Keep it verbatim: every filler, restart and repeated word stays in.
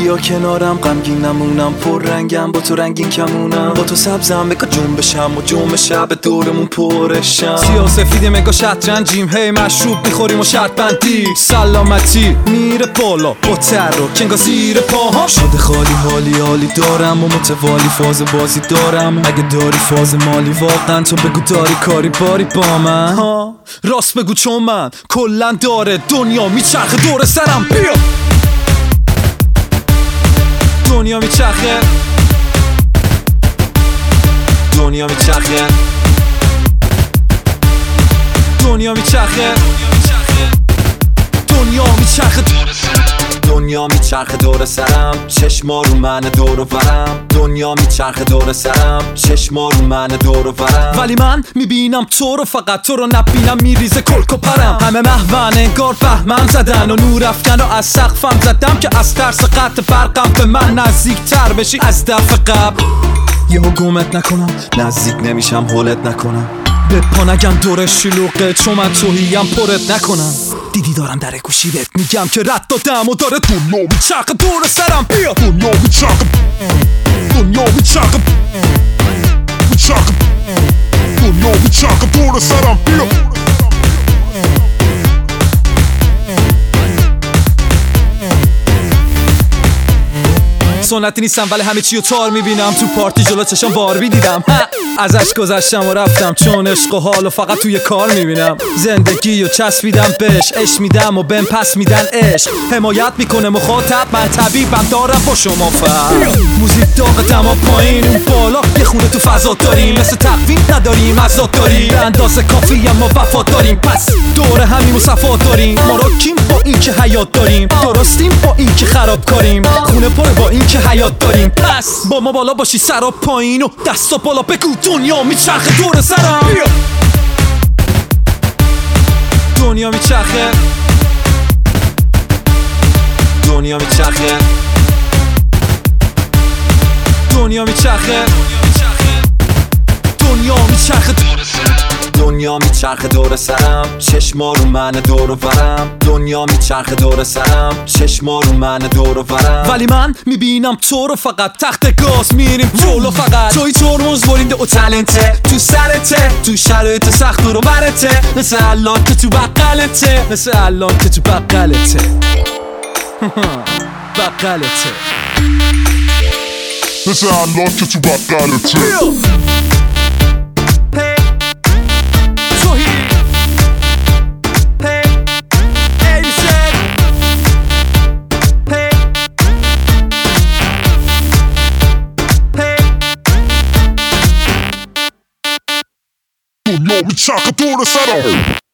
بیا کنارم، غمگین نمونم، پر رنگم، با تو رنگین کمونم، با تو سبزم بگا جنبشم و جنب شب دورمون پرشم. سیاه سفید مگا شطرنجیم، هی مشروب میخوریم و شرط بندی، سلامتی میره بالا با تر رو کنگا زیر پاها. شده خالی حالی حالی دارم و متوالی فاز بازی دارم، اگه داری فاز مالی واقعا تو بگو داری کاری باری با من ها. راست بگو چون من کلن داره دنیا میچرخه دور سرم. بیا دنیا میچرخه، دنیا میچرخه، دنیا میچرخه، دنیا میچرخه دنیا میچرخه دور سرم، چشما رو من دور و برم. دنیا میچرخه دور سرم، چشما رو من دور و برم. ولی من میبینم تو رو، فقط تو رو نبینم میریزه کلک و پرم. همه محون انگار فهمم زدن و نور افکن و از سقفم زدم که از ترس قطع برقم به من نزدیک تر بشی از دفعه قبل. یهو گمت نکنم، نزدیک نمیشم هولت نکنم، به پا نگم دور شلوغه چون من توهیم پرت نکنم. دیدی دارم در گوشی بهت میگم که رد دادم و داره دنیا میچرخه دور سرم. بیا دنیا میچرخه، دنیا میچرخه، میچرخه، دنیا میچرخه دور سرم. بیا سنتی نیستم ولی همه چی رو تار میبینم، تو پارتی جلو چشم باربی دیدم، ازش گذشتم و رفتم چون عشق و حال و فقط توی کار میبینم. زندگی و چسبیدم بهش، عشق میدم و بهم پس میدن عشق، حمایت میکنه مخاطب، من طبیبم دارم با شما فرق. موزیک داغ دما پایین اون بالا، یه خونه تو فضا داریم، مثل تقویم نداریم ازاد داریم، به اندازه کافی اما وفا داریم، پس دور همیم و صفا داریم. ما رو کیم با این که حیات داریم، درستیم با این که خراب کاریم، خونه پر با این که حیات داریم، پس با ما بالا باشی سرا پایین و دستا بالا بگو دنیا میچرخه دور سرم. دنیا میچرخه، دنیا میچرخه، دنیا میچرخه، دنیا میچرخه دنیا میچرخه دور سرم، چشما رو من دور و برم. دنیا میچرخه دور سرم، چشما رو من دور و برم. ولی من میبینم تو رو، فقط تخت گاز میریم جلو، فقط توی ترمز برینده و تلنته تو سرته، تو شرایط سخت رو برته، مثل الان که تو بقلته، مثل الان که تو بقلته بقلته، مثل الان که تو بقلته. دنیا میچرخه دور سرم.